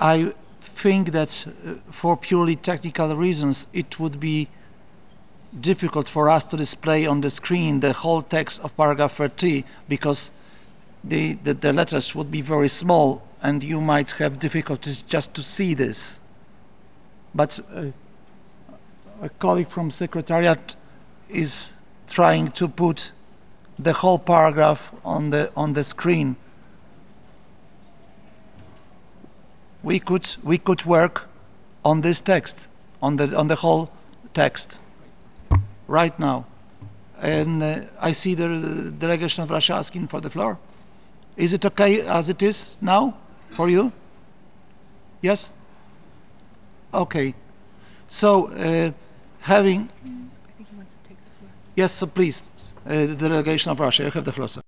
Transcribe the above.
I think that for purely technical reasons, it would be difficult for us to display on the screen the whole text of paragraph 30 because the letters would be very small and you might have difficulties just to see this. But a colleague from Secretariat is trying to put the whole paragraph on the screen. We could work on this text, on the whole text, right now. And I see the delegation of Russia asking for the floor. Is it okay as it is now for you? Yes? Okay. So having... I think he wants to take the floor. Yes, so please, the delegation of Russia, you have the floor, sir.